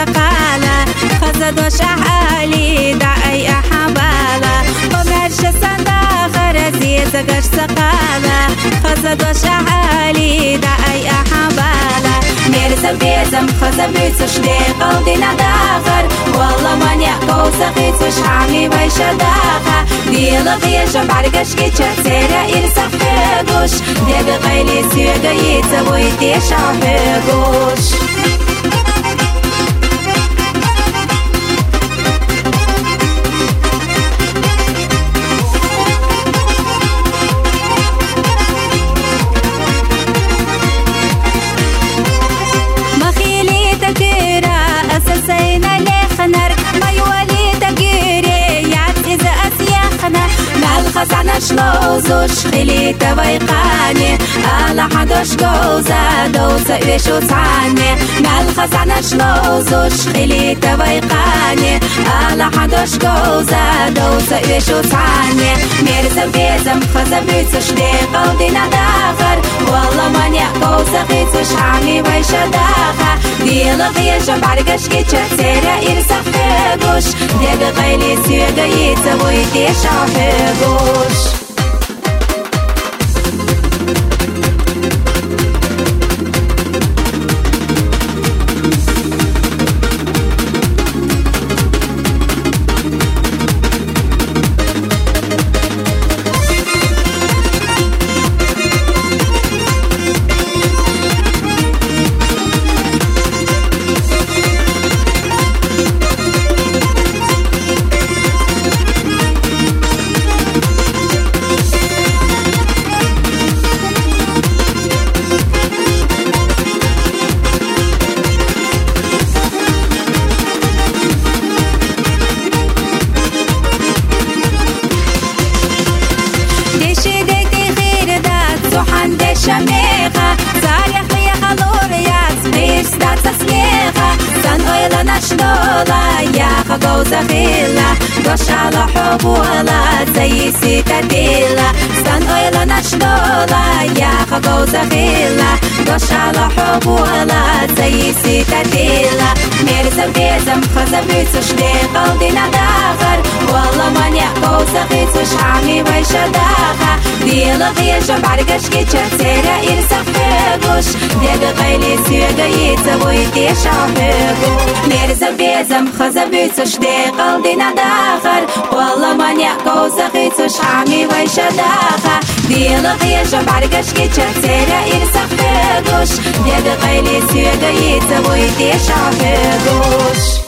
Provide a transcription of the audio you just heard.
سقالة خزد وشحالي دعي أحبالة ومرش صنداخر عزيز قش سقالة خزد وشحالي دعي أحبالة مرزم بيزم خزب بيتش دي قلبي نداخر والله من يأكو سقيتش عمي ويش داخر ديلا غيشم برقش كيتشا سيرا إرسا فيقوش دي بغيلي سيغا يتبوي تيشا فيقوش خزانة شلوزوش خليتا ويقاني على حدوش جوزة دوسة ويشو تعني مال خزانة شلوزوش خليتا ويقاني على حدوش جوزة دوسة ويشو تعني مرزم بيزم خزا بيتش دي قلبي نداخر والله من يأكو سقيتش عمي ويش داخر ديلا غيشم برقش كيتشا سيرا إرسا فيقوش دي بغيلي سيغا يتبوي تيشا فيقوش شميخة صاريخ لي خلوريات مش دات سسليخة سن اويلا نشدولا يا خقوزة خيلة دوش على حبولا زي سيتا ديلا سن اويلا نشدولا يا خقوزة خيلة دوش على حبولا زي سيتا ديلا مرزم بيزم خزا بيتش دي قلبي نداخر والله من يأكو سقيتش عمي ويش داخر ديلا غيشم برقش كيتشا سيرا إرسا فيقوش دي بغيلي سيغا يتبوي تيشا فيقوش مرزم بيزم خزا بيتش دي قلبي نداخر والله من يأكو سقيتش عمي ويش داخر ديلا غيشم برقش كيتشا سيرا إرسا فيقوش دي بغيلي سيغا يتبوي تيشا فيقوش